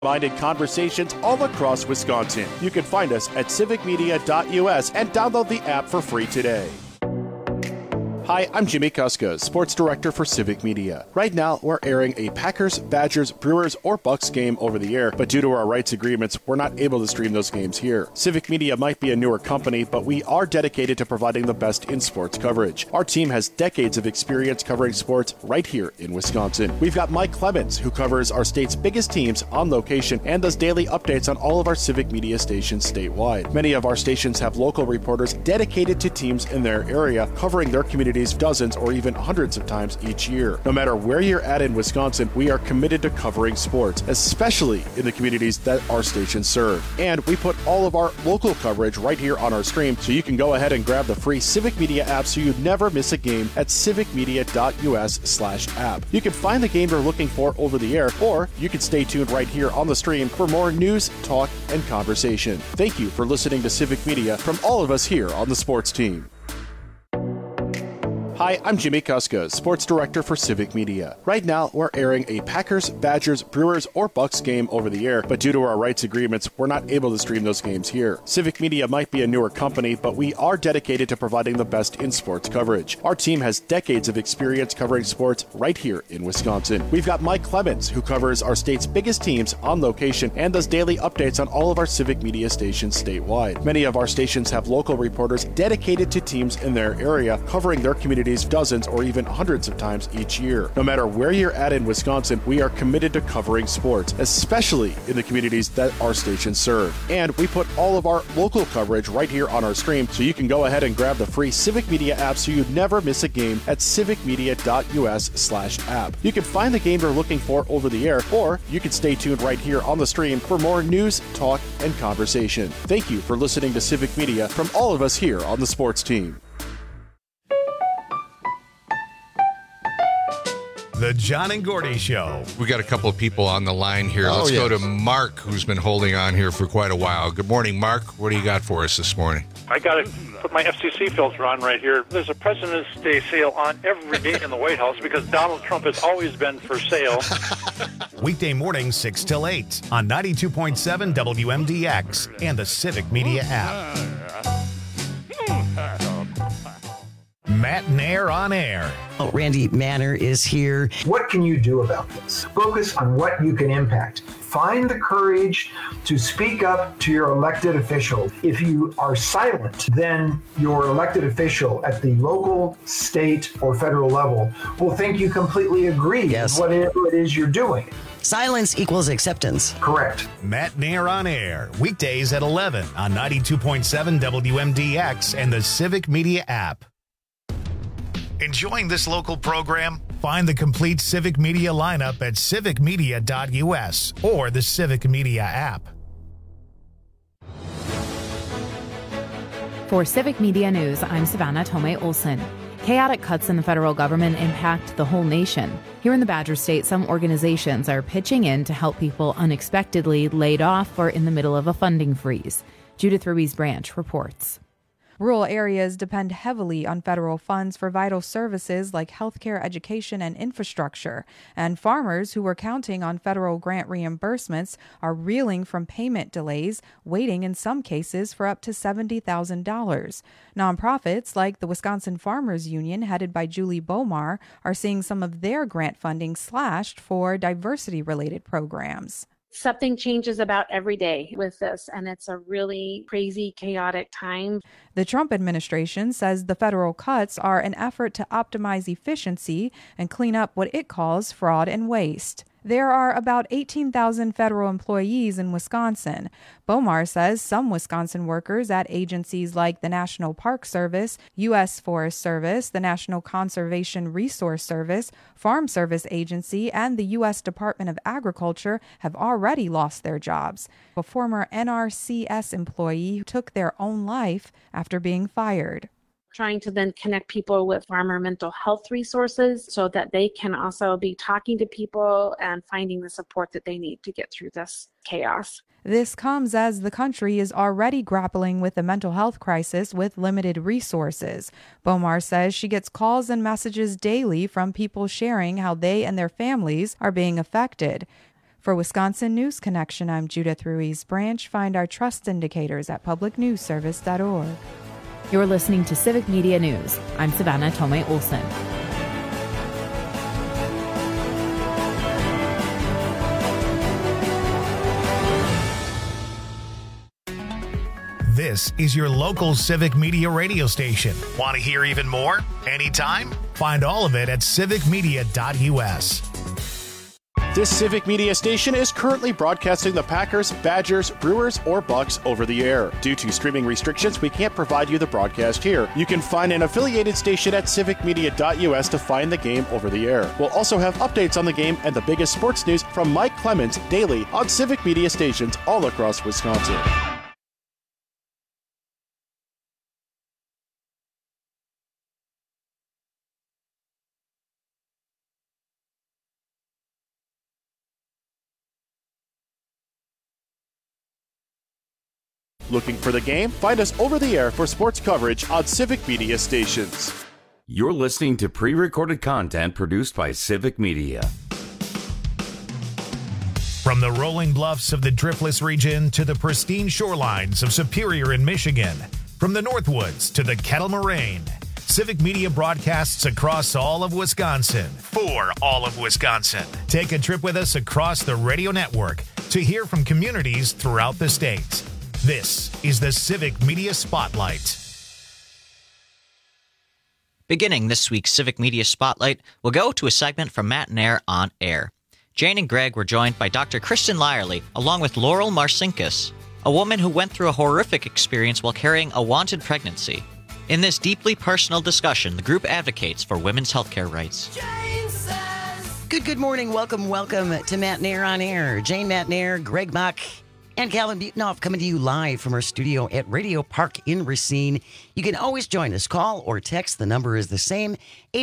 Minded conversations all across Wisconsin. You can find us at civicmedia.us and download the app for free today. Hi, I'm Jimmy Kuska, Sports Director for Civic Media. Right now, we're airing a Packers, Badgers, Brewers, or Bucks game over the air, but due to our rights agreements, we're not able to stream those games here. Civic Media might be a newer company, but we are dedicated to providing the best in sports coverage. Our team has decades of experience covering sports right here in Wisconsin. We've got Mike Clemens, who covers our state's biggest teams on location and does daily updates on all of our Civic Media stations statewide. Many of our stations have local reporters dedicated to teams in their area, covering their communities dozens or even hundreds of times each year. No matter where you're at in Wisconsin, we are committed to covering sports, especially in the communities that our stations serve. And we put all of our local coverage right here on our stream, so you can go ahead and grab the free Civic Media app so you never miss a game at civicmedia.us/app. You can find the game you're looking for over the air, or you can stay tuned right here on the stream for more news, talk, and conversation. Thank you for listening to Civic Media from all of us here on the sports team. Hi, I'm Jimmy Kuska, Sports Director for Civic Media. Right now, we're airing a Packers, Badgers, Brewers, or Bucks game over the air, but due to our rights agreements, we're not able to stream those games here. Civic Media might be a newer company, but we are dedicated to providing the best in sports coverage. Our team has decades of experience covering sports right here in Wisconsin. We've got Mike Clemens, who covers our state's biggest teams on location and does daily updates on all of our Civic Media stations statewide. Many of our stations have local reporters dedicated to teams in their area, covering their communities dozens or even hundreds of times each year. No matter where you're at in Wisconsin, we are committed to covering sports, especially in the communities that our stations serve. And we put all of our local coverage right here on our stream, so you can go ahead and grab the free Civic Media app so you never miss a game at civicmedia.us/app. You can find the game you're looking for over the air, or you can stay tuned right here on the stream for more news, talk, and conversation. Thank you for listening to Civic Media from all of us here on the sports team. The John and Gordy Show. We got a couple of people on the line here. Let's go to Mark, who's been holding on here for quite a while. Good morning, Mark. What do you got for us this morning? I got to put my FCC filter on right here. There's a President's Day sale on every day in the White House because Donald Trump has always been for sale. Weekday mornings 6 till 8 on 92.7 WMDX and the Civic Media app. Matt Nair on air. Randy Manner is here. What can you do about this? Focus on what you can impact. Find the courage to speak up to your elected official. If you are silent, then your elected official at the local, state, or federal level will think you completely agree with whatever it is you're doing. Silence equals acceptance. Correct. Matt Nair on air. Weekdays at 11 on 92.7 WMDX and the Civic Media app. Enjoying this local program? Find the complete Civic Media lineup at civicmedia.us or the Civic Media app. For Civic Media News, I'm Savannah Tomei Olson. Chaotic cuts in the federal government impact the whole nation. Here in the Badger State, some organizations are pitching in to help people unexpectedly laid off or in the middle of a funding freeze. Judith Ruiz Branch reports. Rural areas depend heavily on federal funds for vital services like healthcare, education, and infrastructure. And farmers who were counting on federal grant reimbursements are reeling from payment delays, waiting in some cases for up to $70,000. Nonprofits like the Wisconsin Farmers Union, headed by Julie Bomar, are seeing some of their grant funding slashed for diversity-related programs. Something changes about every day with this, and it's a really crazy, chaotic time. The Trump administration says the federal cuts are an effort to optimize efficiency and clean up what it calls fraud and waste. There are about 18,000 federal employees in Wisconsin. Bomar says some Wisconsin workers at agencies like the National Park Service, U.S. Forest Service, the National Conservation Resource Service, Farm Service Agency, and the U.S. Department of Agriculture have already lost their jobs. A former NRCS employee took their own life after being fired. Trying to then connect people with farmer mental health resources so that they can also be talking to people and finding the support that they need to get through this chaos. This comes as the country is already grappling with a mental health crisis with limited resources. Bomar says she gets calls and messages daily from people sharing how they and their families are being affected. For Wisconsin News Connection, I'm Judith Ruiz Branch. Find our trust indicators at publicnewsservice.org. You're listening to Civic Media News. I'm Savannah Tomei Olson. This is your local Civic Media radio station. Want to hear even more? Anytime? Find all of it at civicmedia.us. This Civic Media station is currently broadcasting the Packers, Badgers, Brewers, or Bucks over the air. Due to streaming restrictions, we can't provide you the broadcast here. You can find an affiliated station at civicmedia.us to find the game over the air. We'll also have updates on the game and the biggest sports news from Mike Clemens daily on Civic Media stations all across Wisconsin. Looking for the game? Find us over the air for sports coverage on Civic Media stations. You're listening to pre-recorded content produced by Civic Media. From the rolling bluffs of the Driftless region to the pristine shorelines of Superior in Michigan, from the Northwoods to the Kettle Moraine, Civic Media broadcasts across all of Wisconsin for all of Wisconsin. Take a trip with us across the radio network to hear from communities throughout the state. This is the Civic Media Spotlight. Beginning this week's Civic Media Spotlight, we'll go to a segment from Matt and Air on Air. Jane and Greg were joined by Dr. Kristen Lyerly, along with Laurel Marcinkus, a woman who went through a horrific experience while carrying a wanted pregnancy. In this deeply personal discussion, the group advocates for women's healthcare rights. Good morning. Welcome to Matt and Air on Air. Jane, Matt and Air, Greg Bach, and Calvin Butonoff coming to you live from our studio at Radio Park in Racine. You can always join us. Call or text. The number is the same,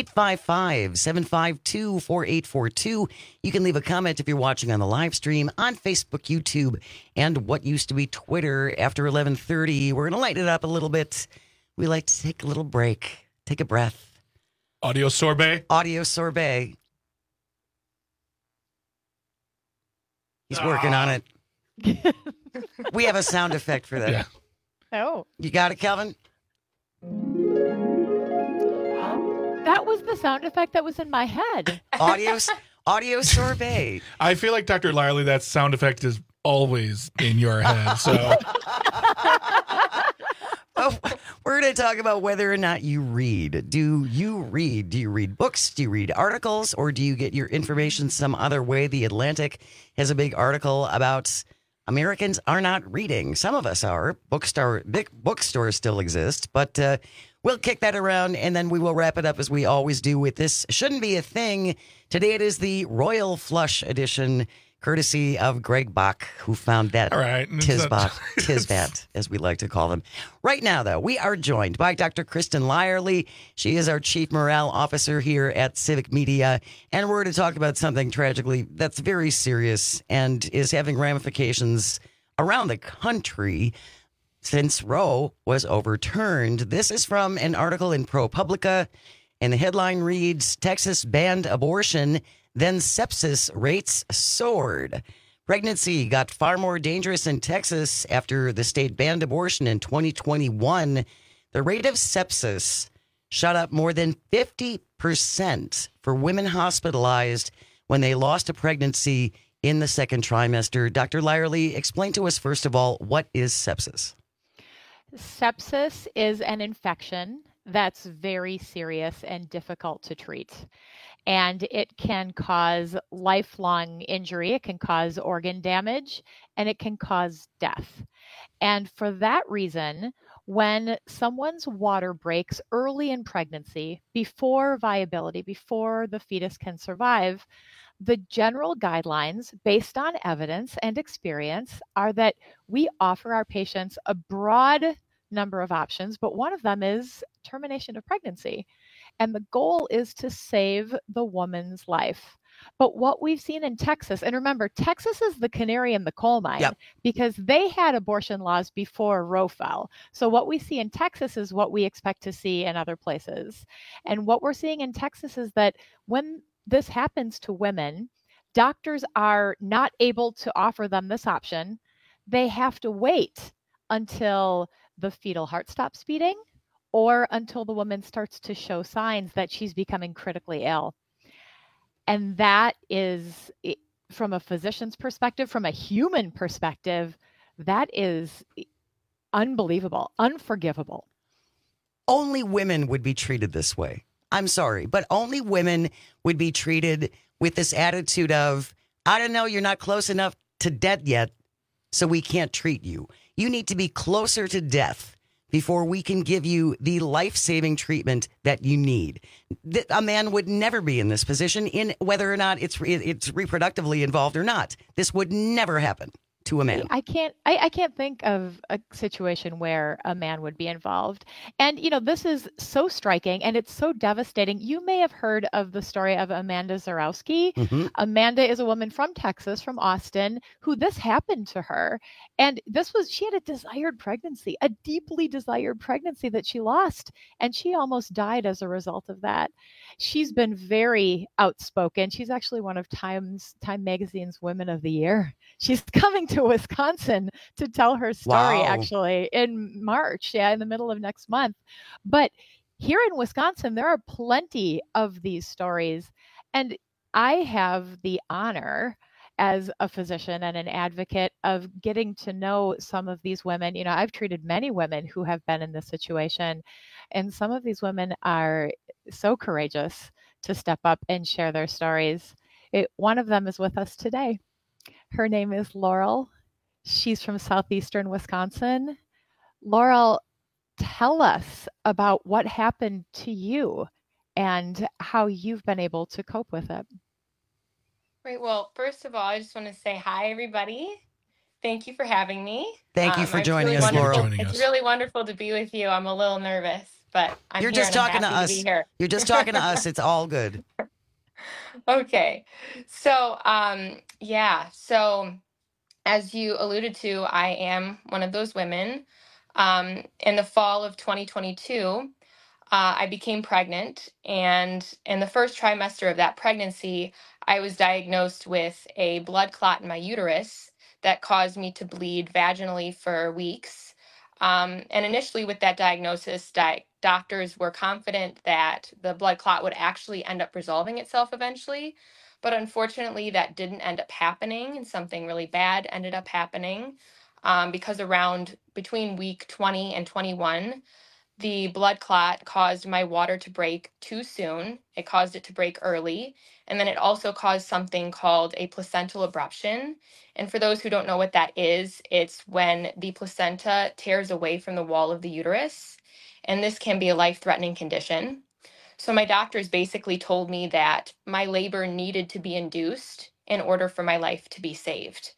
855-752-4842. You can leave a comment if you're watching on the live stream on Facebook, YouTube, and what used to be Twitter. After 11:30, we're going to light it up a little bit. We like to take a little break, take a breath. Audio sorbet. He's working on it. We have a sound effect for that. Yeah. Oh. You got it, Calvin? That was the sound effect that was in my head. Audio sorbet. I feel like, Dr. Lyerly, that sound effect is always in your head. So we're going to talk about whether or not you read. Do you read? Do you read books? Do you read articles? Or do you get your information some other way? The Atlantic has a big article about Americans are not reading. Some of us are. Big bookstores still exist, but we'll kick that around, and then we will wrap it up as we always do with This Shouldn't Be a Thing. Today it is the Royal Flush edition, courtesy of Greg Bach, who found that Tisbat, as we like to call them. Right now, though, we are joined by Dr. Kristen Lyerly. She is our Chief Morale Officer here at Civic Media, and we're going to talk about something tragically that's very serious and is having ramifications around the country since Roe was overturned. This is from an article in ProPublica, and the headline reads, Texas banned abortion, then sepsis rates soared. Pregnancy got far more dangerous in Texas after the state banned abortion in 2021. The rate of sepsis shot up more than 50% for women hospitalized when they lost a pregnancy in the second trimester. Dr. Lyerly, explain to us, first of all, what is sepsis? Sepsis is an infection that's very serious and difficult to treat. And it can cause lifelong injury, it can cause organ damage, and it can cause death. And for that reason, when someone's water breaks early in pregnancy, before viability, before the fetus can survive, the general guidelines based on evidence and experience are that we offer our patients a broad number of options, but one of them is termination of pregnancy. And the goal is to save the woman's life. But what we've seen in Texas, and remember, Texas is the canary in the coal mine, because they had abortion laws before Roe fell. So what we see in Texas is what we expect to see in other places. And what we're seeing in Texas is that when this happens to women, doctors are not able to offer them this option. They have to wait until the fetal heart stops beating or until the woman starts to show signs that she's becoming critically ill. And that is, from a physician's perspective, from a human perspective, that is unbelievable, unforgivable. Only women would be treated this way. I'm sorry, but only women would be treated with this attitude of, I don't know, you're not close enough to death yet, so we can't treat you. You need to be closer to death before we can give you the life-saving treatment that you need. A man would never be in this position, in whether or not it's reproductively involved or not. This would never happen to a man. I can't think of a situation where a man would be involved. And, this is so striking and it's so devastating. You may have heard of the story of Amanda Zarowski. Mm-hmm. Amanda is a woman from Texas, from Austin, who this happened to her. And she had a desired pregnancy, a deeply desired pregnancy that she lost. And she almost died as a result of that. She's been very outspoken. She's actually one of Time Magazine's Women of the Year. She's coming to Wisconsin to tell her story, actually, in March, in the middle of next month. But here in Wisconsin, there are plenty of these stories. And I have the honor as a physician and an advocate of getting to know some of these women. I've treated many women who have been in this situation, and some of these women are so courageous to step up and share their stories. One of them is with us today. Her name is Laurel. She's from southeastern Wisconsin. Laurel, tell us about what happened to you and how you've been able to cope with it. Great. Well, first of all, I just want to say hi, everybody. Thank you for having me. Thank you for joining us, Laurel. It's really wonderful to be with you. I'm a little nervous, but You're just talking to us. You're just talking to us. It's all good. Okay. So, so as you alluded to, I am one of those women. In the fall of 2022, I became pregnant, and in the first trimester of that pregnancy, I was diagnosed with a blood clot in my uterus that caused me to bleed vaginally for weeks. And initially with that diagnosis, doctors were confident that the blood clot would actually end up resolving itself eventually. But unfortunately, that didn't end up happening, and something really bad ended up happening because between week 20 and 21, the blood clot caused my water to break too soon. It caused it to break early. And then it also caused something called a placental abruption. And for those who don't know what that is, it's when the placenta tears away from the wall of the uterus. And this can be a life-threatening condition. So my doctors basically told me that my labor needed to be induced in order for my life to be saved.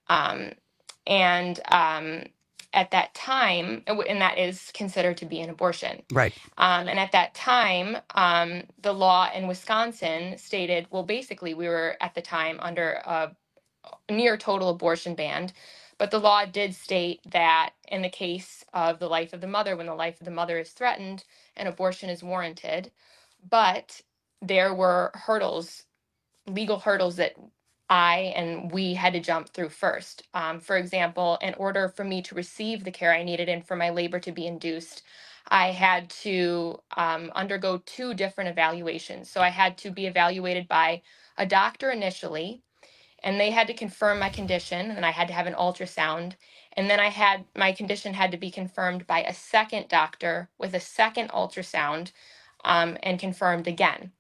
At that time, and that is considered to be an abortion. Right. And at that time, the law in Wisconsin stated, well, basically, we were at the time under a near total abortion ban. But the law did state that in the case of the life of the mother, when the life of the mother is threatened, an abortion is warranted. But there were legal hurdles that I and we had to jump through first. For example, in order for me to receive the care I needed and for my labor to be induced, I had to undergo 2 different evaluations. So I had to be evaluated by a doctor initially, and they had to confirm my condition, and I had to have an ultrasound. And then my condition had to be confirmed by a second doctor with a second ultrasound and confirmed again.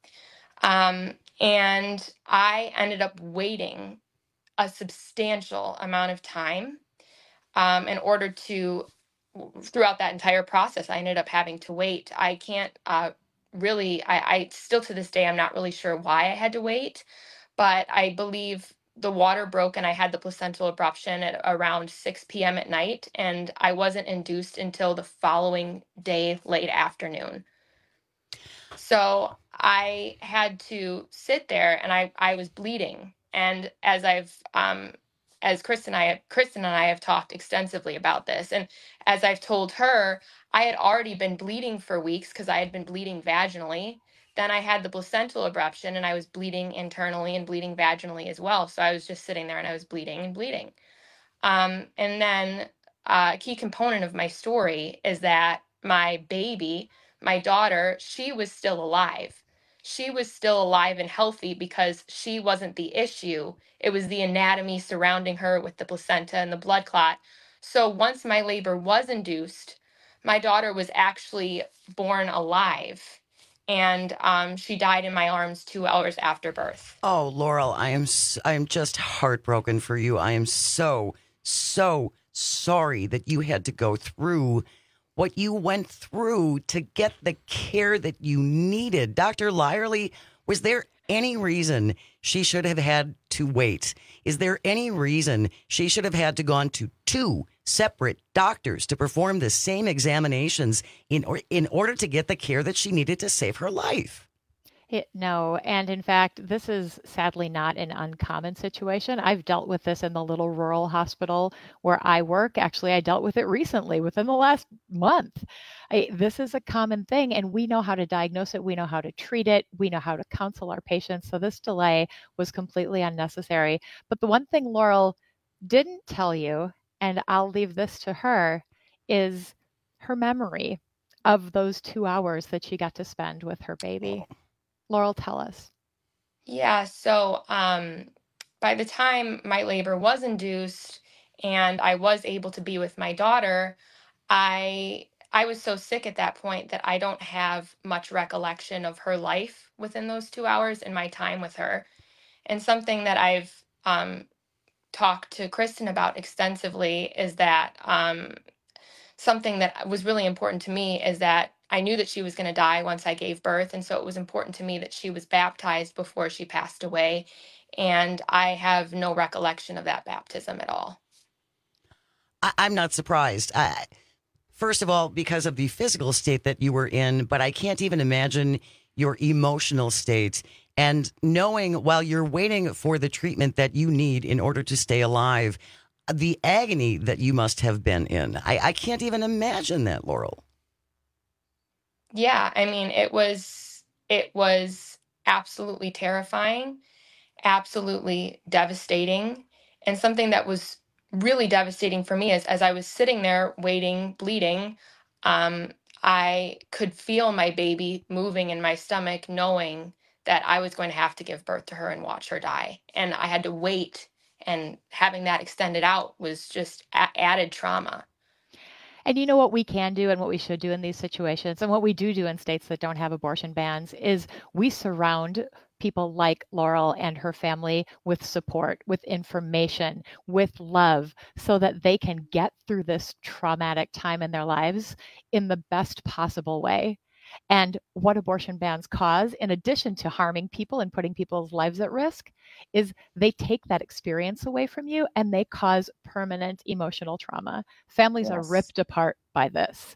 And I ended up waiting a substantial amount of time in order to, throughout that entire process, I ended up having to wait. I can't I still to this day, I'm not really sure why I had to wait, but I believe the water broke and I had the placental abruption at around 6 p.m. at night, and I wasn't induced until the following day, late afternoon. So I had to sit there, and I was bleeding. And as Kristen and I have talked extensively about this, and as I've told her, I had already been bleeding for weeks because I had been bleeding vaginally. then I had the placental abruption, and I was bleeding internally and bleeding vaginally as well. So I was just sitting there and I was bleeding and bleeding. And then a key component of my story is that my baby, my daughter, she was still alive. She was still alive and healthy because she wasn't the issue. It was the anatomy surrounding her with the placenta and the blood clot. So once my labor was induced, my daughter was actually born alive. And she died in my arms 2 hours after birth. Oh, Laurel, I am just heartbroken for you. I am so sorry that you had to go through what you went through to get the care that you needed. Dr. Lyerly, was there any reason she should have had to wait? Is there any reason she should have had to gone to 2 separate doctors to perform the same examinations in order to get the care that she needed to save her life? No. And in fact, this is sadly not an uncommon situation. I've dealt with this in the little rural hospital where I work. Actually, I dealt with it recently within the last month. This is a common thing, and we know how to diagnose it. We know how to treat it. We know how to counsel our patients. So this delay was completely unnecessary. But the one thing Laurel didn't tell you, and I'll leave this to her, is her memory of those 2 hours that she got to spend with her baby. Laurel, tell us. Yeah, so by the time my labor was induced and I was able to be with my daughter, I was so sick at that point that I don't have much recollection of her life within those 2 hours and my time with her. And something that I've talked to Kristen about extensively is that something that was really important to me is that I knew that she was going to die once I gave birth. And so it was important to me that she was baptized before she passed away. And I have no recollection of that baptism at all. I'm not surprised. First of all, because of the physical state that you were in, but I can't even imagine your emotional state. And knowing while you're waiting for the treatment that you need in order to stay alive, the agony that you must have been in. I can't even imagine that, Laurel. Yeah, I mean, it was absolutely terrifying, absolutely devastating. And something that was really devastating for me is as I was sitting there waiting, bleeding, I could feel my baby moving in my stomach, knowing that I was going to have to give birth to her and watch her die. And I had to wait, and having that extended out was just added trauma. And you know what we can do and what we should do in these situations, and what we do in states that don't have abortion bans, is we surround people like Laurel and her family with support, with information, with love, so that they can get through this traumatic time in their lives in the best possible way. And what abortion bans cause, in addition to harming people and putting people's lives at risk, is they take that experience away from you and they cause permanent emotional trauma. Families are ripped apart by this.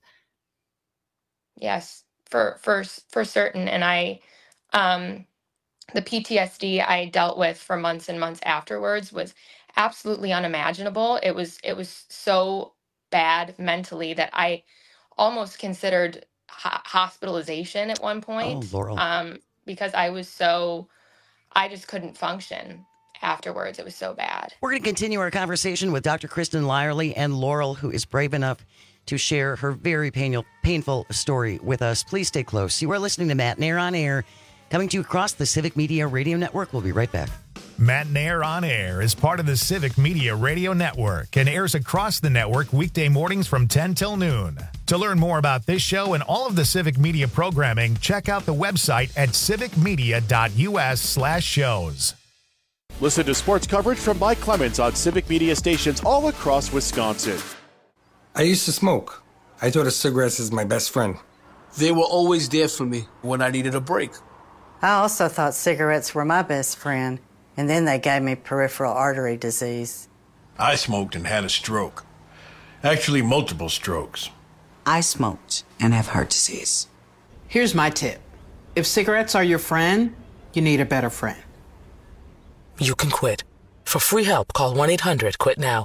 Yes, for certain. And the PTSD I dealt with for months and months afterwards was absolutely unimaginable. It was so bad mentally that I almost considered hospitalization at one point. Oh, Laurel. Because I just couldn't function afterwards. It was so bad. We're going to continue our conversation with Dr. Kristen Lyerly and Laurel, who is brave enough to share her very painful story with us. Please stay close. You are listening to Matt Nair on Air, coming to you across the Civic Media Radio Network. We'll be right back. Matt Nair on Air is part of the Civic Media Radio Network and airs across the network weekday mornings from 10 till noon. To learn more about this show and all of the Civic Media programming, check out the website at civicmedia.us/shows. Listen to sports coverage from Mike Clemens on Civic Media stations all across Wisconsin. I used to smoke. I thought of cigarettes as my best friend. They were always there for me when I needed a break. I also thought cigarettes were my best friend, and then they gave me peripheral artery disease. I smoked and had a stroke. Actually, multiple strokes. I smoked and have heart disease. Here's my tip. If cigarettes are your friend, you need a better friend. You can quit. For free help, call 1-800-QUIT-NOW.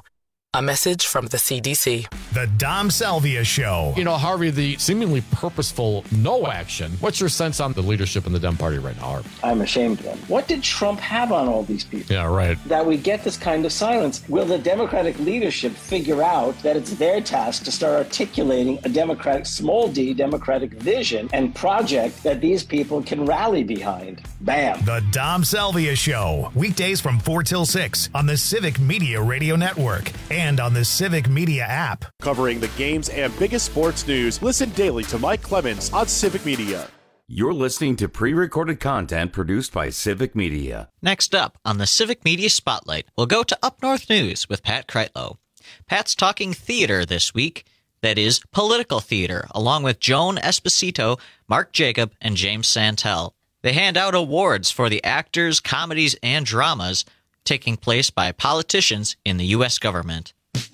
A message from the CDC. The Dom Salvia Show. You know, Harvey, the seemingly purposeful no action. What's your sense on the leadership in the Dem Party right now, Harvey? I'm ashamed of them. What did Trump have on all these people? Yeah, right. That we get this kind of silence. Will the Democratic leadership figure out that it's their task to start articulating a Democratic, small d, Democratic vision and project that these people can rally behind? Bam. The Dom Salvia Show. Weekdays from 4 till 6 on the Civic Media Radio Network and on the Civic Media app. Covering the games and biggest sports news, listen daily to Mike Clemens on Civic Media. You're listening to pre-recorded content produced by Civic Media. Next up on the Civic Media Spotlight, we'll go to Up North News with Pat Kreitlow. Pat's talking theater this week. That is, political theater, along with Joan Esposito, Mark Jacob, and James Santel. They hand out awards for the actors, comedies, and dramas taking place by politicians in the U.S. government.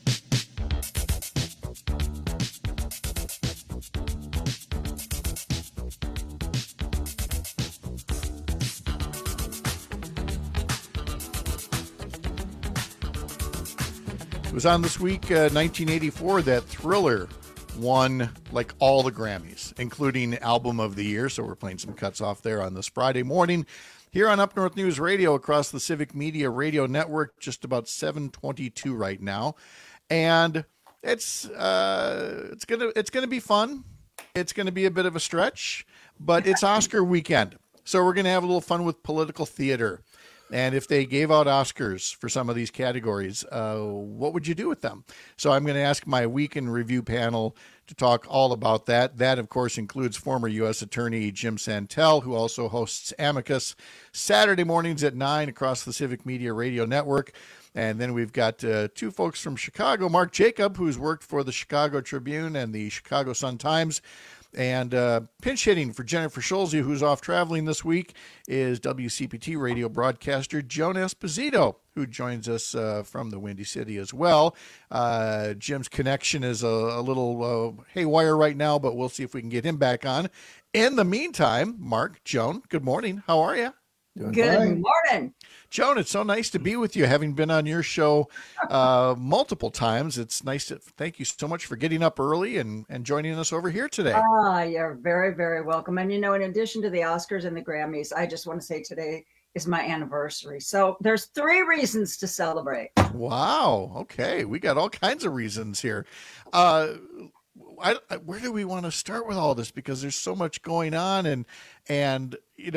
It was on this week, 1984, that Thriller won like all the Grammys, including Album of the Year. So we're playing some cuts off there on this Friday morning here on Up North News Radio across the Civic Media Radio Network, just about 7:22 right now. And it's gonna be fun. It's gonna be a bit of a stretch, but it's Oscar weekend. So we're gonna have a little fun with political theater. And if they gave out Oscars for some of these categories, what would you do with them? So I'm going to ask my Week in Review panel to talk all about that. That, of course, includes former U.S. Attorney Jim Santel, who also hosts Amicus Saturday mornings at 9 across the Civic Media Radio Network. And then we've got two folks from Chicago, Mark Jacob, who's worked for the Chicago Tribune and the Chicago Sun-Times. And pinch hitting for Jennifer Schulze, who's off traveling this week, is WCPT radio broadcaster Joan Esposito, who joins us from the Windy City as well. Jim's connection is a little haywire right now, but we'll see if we can get him back on. In the meantime, Mark, Joan, good morning. How are you? Good morning. Joan, it's so nice to be with you. Having been on your show multiple times, it's nice to thank you so much for getting up early and joining us over here today. You're very, very welcome. And, in addition to the Oscars and the Grammys, I just want to say today is my anniversary. So there's 3 reasons to celebrate. Wow. Okay. We got all kinds of reasons here. Where do we want to start with all this? Because there's so much going on and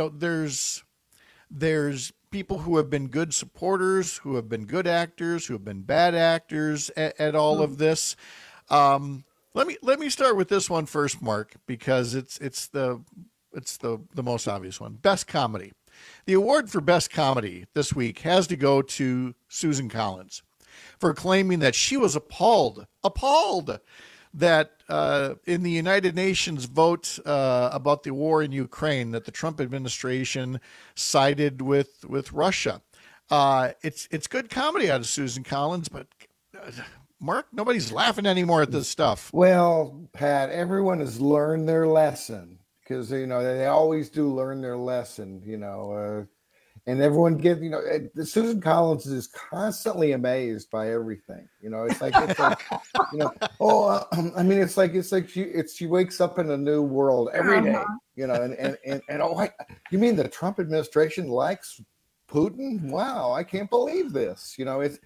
there's people who have been good supporters, who have been good actors, who have been bad actors at all of this. Let me start with this one first, Mark, because it's the most obvious one. Best comedy. The award for best comedy this week has to go to Susan Collins for claiming that she was appalled that in the United Nations vote about the war in Ukraine, that the Trump administration sided with Russia. It's good comedy out of Susan Collins, but Mark, nobody's laughing anymore at this stuff. Well, Pat, everyone has learned their lesson because they always do learn their lesson. And everyone Susan Collins is constantly amazed by everything. It's like she wakes up in a new world every day. You mean the Trump administration likes Putin? Wow, I can't believe this.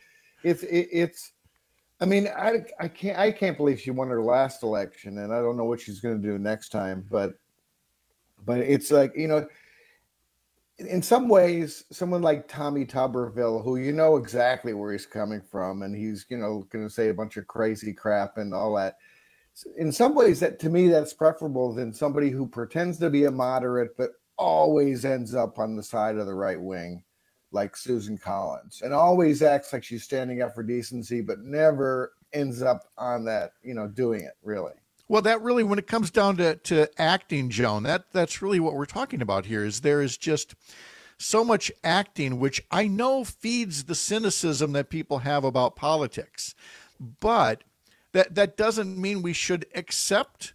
I can't believe she won her last election, and I don't know what she's going to do next time. But it's like in some ways, someone like Tommy Tuberville, who exactly where he's coming from, and he's going to say a bunch of crazy crap and all that. In some ways, that to me, that's preferable than somebody who pretends to be a moderate but always ends up on the side of the right wing, like Susan Collins, and always acts like she's standing up for decency, but never ends up on that, doing it really. Well, that really, when it comes down to acting, Joan, that's really what we're talking about here. Is there is just so much acting, which I know feeds the cynicism that people have about politics, but that doesn't mean we should accept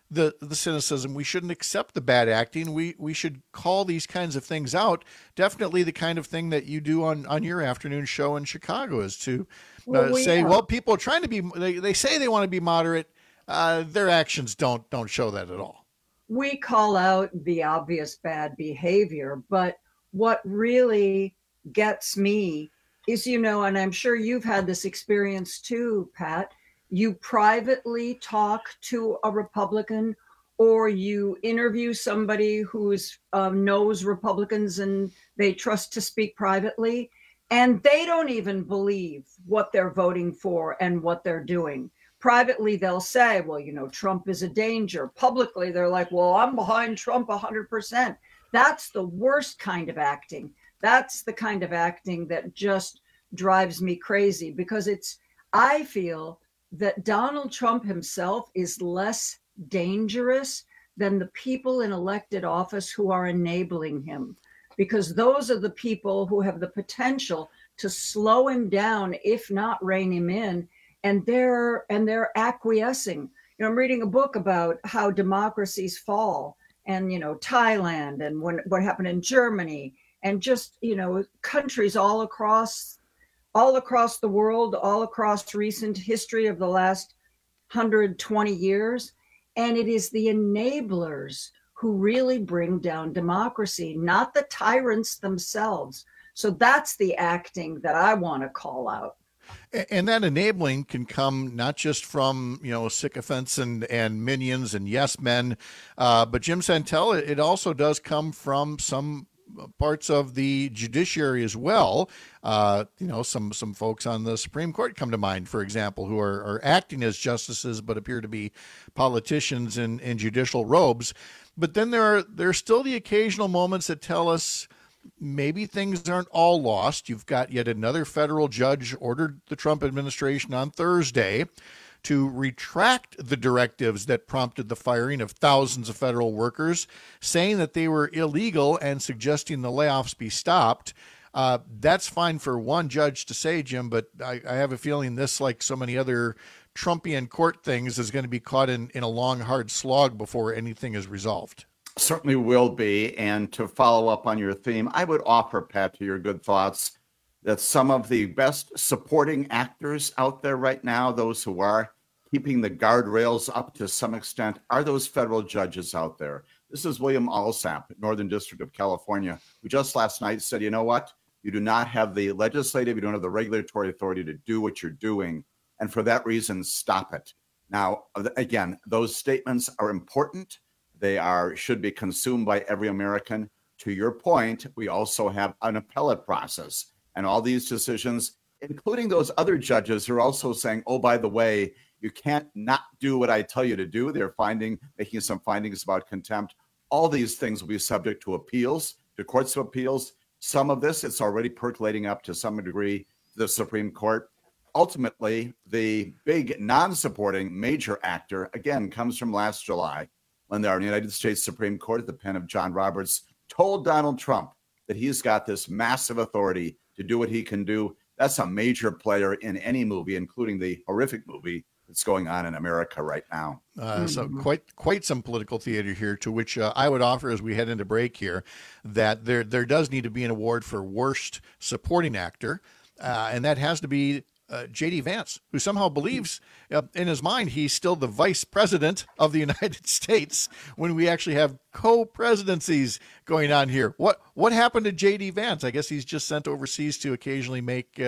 the cynicism. We shouldn't accept the bad acting. We should call these kinds of things out. Definitely the kind of thing that you do on your afternoon show in Chicago is to say, well, people are trying to be, they say they want to be moderate. Their actions don't show that at all. We call out the obvious bad behavior, but what really gets me is, and I'm sure you've had this experience too, Pat, you privately talk to a Republican or you interview somebody who knows Republicans and they trust to speak privately, and they don't even believe what they're voting for and what they're doing. Privately, they'll say, well, Trump is a danger. Publicly, they're like, well, I'm behind Trump 100%. That's the worst kind of acting. That's the kind of acting that just drives me crazy, because I feel that Donald Trump himself is less dangerous than the people in elected office who are enabling him, because those are the people who have the potential to slow him down, if not rein him in. And they're acquiescing. I'm reading a book about how democracies fall, and Thailand, and what happened in Germany, and just countries all across the world, all across recent history of the last 120 years. And it is the enablers who really bring down democracy, not the tyrants themselves. So that's the acting that I want to call out. And that enabling can come not just from, sycophants and minions and yes men, but Jim Santel, it also does come from some parts of the judiciary as well. Some folks on the Supreme Court come to mind, for example, who are acting as justices but appear to be politicians in judicial robes. But then there are still the occasional moments that tell us maybe things aren't all lost. You've got yet another federal judge ordered the Trump administration on Thursday to retract the directives that prompted the firing of thousands of federal workers, saying that they were illegal and suggesting the layoffs be stopped. That's fine for one judge to say, Jim, but I have a feeling this, like so many other Trumpian court things, is going to be caught in a long, hard slog before anything is resolved. Certainly will be. And to follow up on your theme, I would offer, Pat, to your good thoughts, that some of the best supporting actors out there right now, those who are keeping the guardrails up to some extent, are those federal judges out there. This is William Alsap, Northern District of California, who just last night said, you know what? You do not have the legislative, you don't have the regulatory authority to do what you're doing. And for that reason, stop it. Now, again, those statements are important. They should be consumed by every American. To your point, we also have an appellate process. And all these decisions, including those other judges who are also saying, oh, by the way, you can't not do what I tell you to do. They're making some findings about contempt. All these things will be subject to appeals, to courts of appeals. Some of this, it's already percolating up to some degree to the Supreme Court. Ultimately, the big non-supporting major actor, again, comes from last July, when the United States Supreme Court, at the pen of John Roberts, told Donald Trump that he's got this massive authority to do what he can do. That's a major player in any movie, including the horrific movie that's going on in America right now. So quite some political theater here, to which I would offer, as we head into break here, that there does need to be an award for worst supporting actor, and that has to be J.D. Vance, who somehow believes in his mind he's still the vice president of the United States when we actually have co-presidencies going on here. What happened to J.D. Vance? I guess he's just sent overseas to occasionally make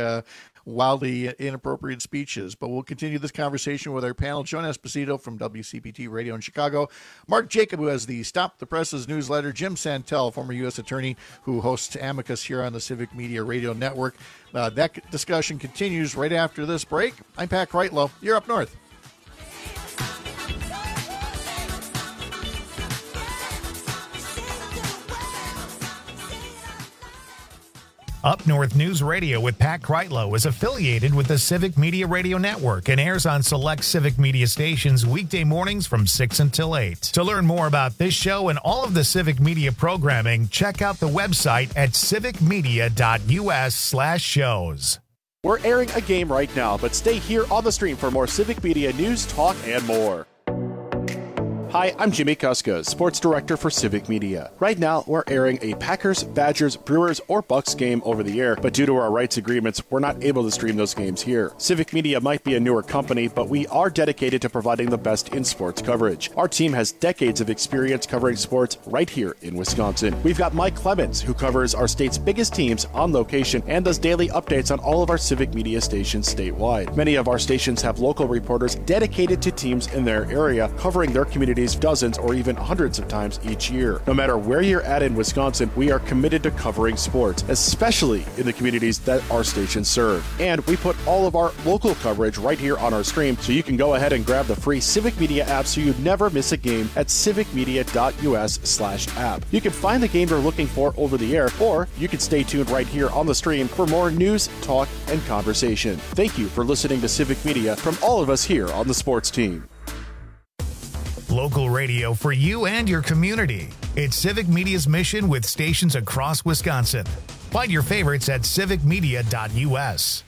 wildly inappropriate speeches. But we'll continue this conversation with our panel. Joan Esposito from WCPT Radio in Chicago, Mark Jacob, who has the Stop the Presses newsletter, Jim Santel, former U.S. attorney who hosts Amicus here on the Civic Media Radio Network. That discussion continues right after this break. I'm Pat Kreitlow. You're up north. Up North News Radio with Pat Kreitlow is affiliated with the Civic Media Radio Network and airs on select Civic Media stations weekday mornings from 6 until 8. To learn more about this show and all of the Civic Media programming, check out the website at civicmedia.us/shows. We're airing a game right now, but stay here on the stream for more Civic Media news, talk, and more. Hi, I'm Jimmy Kuska, Sports Director for Civic Media. Right now, we're airing a Packers, Badgers, Brewers, or Bucks game over the air, but due to our rights agreements, we're not able to stream those games here. Civic Media might be a newer company, but we are dedicated to providing the best in sports coverage. Our team has decades of experience covering sports right here in Wisconsin. We've got Mike Clemens, who covers our state's biggest teams on location and does daily updates on all of our Civic Media stations statewide. Many of our stations have local reporters dedicated to teams in their area, covering their communities dozens or even hundreds of times each year. No matter where you're at in Wisconsin, we are committed to covering sports, especially in the communities that our stations serve. And we put all of our local coverage right here on our stream, so you can go ahead and grab the free Civic Media app so you never miss a game at civicmedia.us/app. You can find the game you're looking for over the air, or you can stay tuned right here on the stream for more news, talk, and conversation. Thank you for listening to Civic Media from all of us here on the sports team. Local radio for you and your community. It's Civic Media's mission with stations across Wisconsin. Find your favorites at civicmedia.us.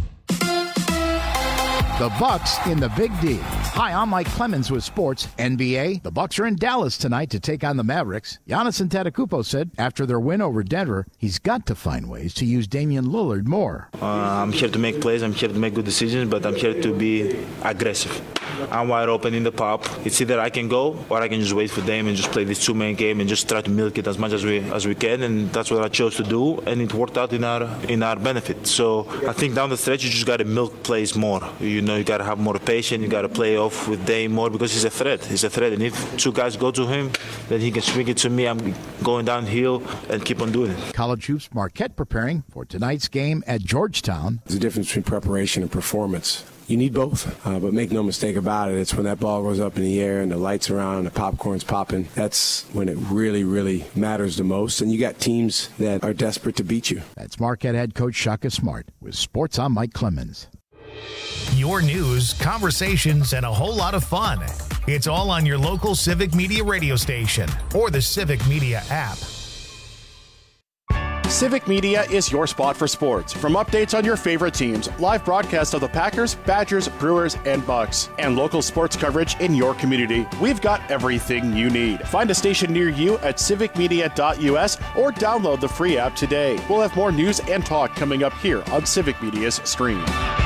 The Bucks in the Big D. Hi, I'm Mike Clemens with Sports NBA. The Bucks are in Dallas tonight to take on the Mavericks. Giannis Antetokounmpo said after their win over Denver, he's got to find ways to use Damian Lillard more. I'm here to make plays. I'm here to make good decisions, but I'm here to be aggressive. I'm wide open in the pop. It's either I can go or I can just wait for Dame and just play this two-man game and just try to milk it as much as we can, and that's what I chose to do, and it worked out in our benefit. So I think down the stretch you just got to milk plays more. You got to have more patience. You got to play off with Dame more because he's a threat. He's a threat, and if two guys go to him, then he can swing it to me. I'm going downhill and keep on doing it. College hoops Marquette preparing for tonight's game at Georgetown. There's a difference between preparation and performance. You need both, but make no mistake about it, it's when that ball goes up in the air and the lights are on and the popcorn's popping, that's when it really, really matters the most. And you got teams that are desperate to beat you. That's Marquette head coach Shaka Smart with Sports on Mike Clemens. Your news, conversations, and a whole lot of fun. It's all on your local Civic Media radio station or the Civic Media app. Civic Media is your spot for sports. From updates on your favorite teams, live broadcasts of the Packers, Badgers, Brewers, and Bucks, and local sports coverage in your community, we've got everything you need. Find a station near you at civicmedia.us or download the free app today. We'll have more news and talk coming up here on Civic Media's stream.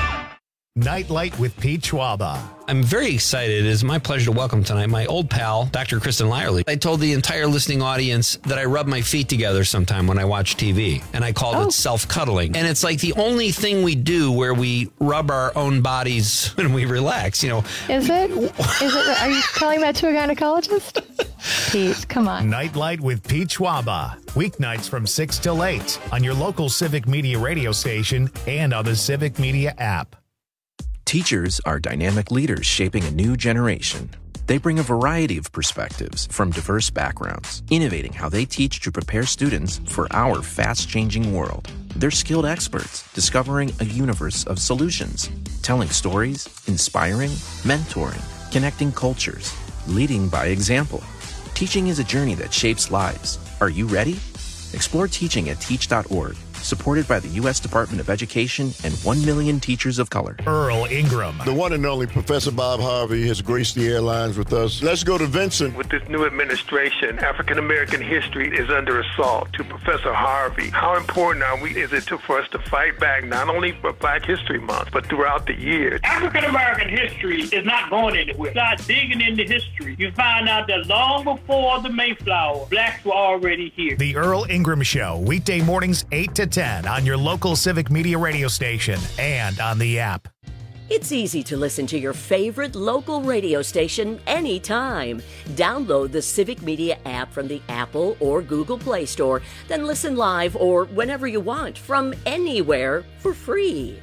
Nightlight with Pete Schwaba. I'm very excited. It is my pleasure to welcome tonight my old pal, Dr. Kristen Lyerly. I told the entire listening audience that I rub my feet together sometime when I watch TV, and I called it self-cuddling. And it's like the only thing we do where we rub our own bodies when we relax, Is it? Are you telling that to a gynecologist? Pete, come on. Nightlight with Pete Schwaba. Weeknights from 6 till 8 on your local Civic Media radio station and on the Civic Media app. Teachers are dynamic leaders shaping a new generation. They bring a variety of perspectives from diverse backgrounds, innovating how they teach to prepare students for our fast-changing world. They're skilled experts, discovering a universe of solutions, telling stories, inspiring, mentoring, connecting cultures, leading by example. Teaching is a journey that shapes lives. Are you ready? Explore teaching at teach.org. Supported by the U.S. Department of Education and 1 million teachers of color. Earl Ingram. The one and only Professor Bob Harvey has graced the airlines with us. Let's go to Vincent. With this new administration, African-American history is under assault. To Professor Harvey, how important is it for us to fight back, not only for Black History Month, but throughout the year? African-American history is not going anywhere. Start digging into history. You find out that long before the Mayflower, blacks were already here. The Earl Ingram Show, weekday mornings 8 to 10 on your local Civic Media radio station and on the app. It's easy to listen to your favorite local radio station anytime. Download the Civic Media app from the Apple or Google Play Store, then listen live or whenever you want from anywhere for free.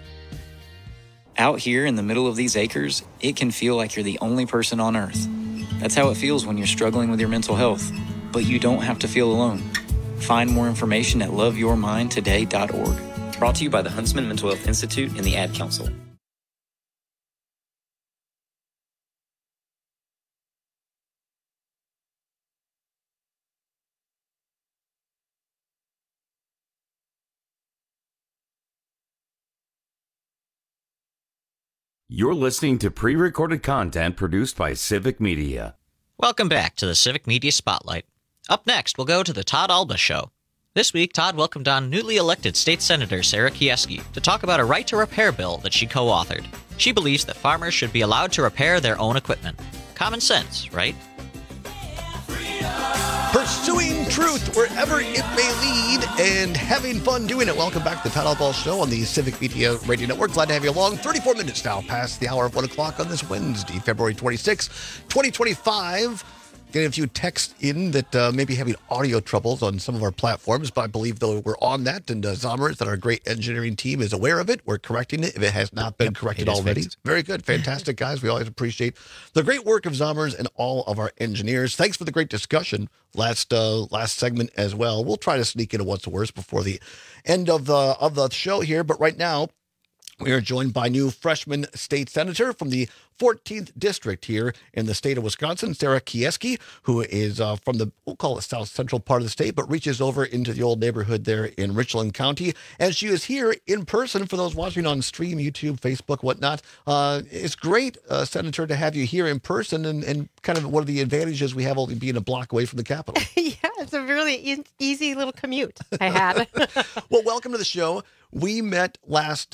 Out here in the middle of these acres, it can feel like you're the only person on earth. That's how it feels when you're struggling with your mental health. But you don't have to feel alone. Find more information at loveyourmindtoday.org. Brought to you by the Huntsman Mental Health Institute and the Ad Council. You're listening to pre-recorded content produced by Civic Media. Welcome back to the Civic Media Spotlight. Up next, we'll go to the Todd Alba Show. This week, Todd welcomed on newly elected State Senator Sarah Kieski to talk about a right to repair bill that she co-authored. She believes that farmers should be allowed to repair their own equipment. Common sense, right? Pursuing truth wherever it may lead and having fun doing it. Welcome back to the Todd Alba Show on the Civic Media Radio Network. Glad to have you along. 34 minutes now past the hour of 1 o'clock on this Wednesday, February 26, 2025. Getting a few texts in that may be having audio troubles on some of our platforms, but I believe, though, we're on that, and Zommers, that our great engineering team is aware of it. We're correcting it if it has not been corrected already. Fixed. Very good. Fantastic, guys. We always appreciate the great work of Zommers and all of our engineers. Thanks for the great discussion last segment as well. We'll try to sneak into what's the worst before the end of the show here, but right now, we are joined by new freshman state senator from the 14th district here in the state of Wisconsin, Sarah Kieski, who is from the, we'll call it south central part of the state, but reaches over into the old neighborhood there in Richland County. And she is here in person for those watching on stream, YouTube, Facebook, whatnot. It's great, Senator, to have you here in person and kind of one of the advantages we have only being a block away from the Capitol. Yeah, it's a really easy little commute I had. Well, welcome to the show. We met last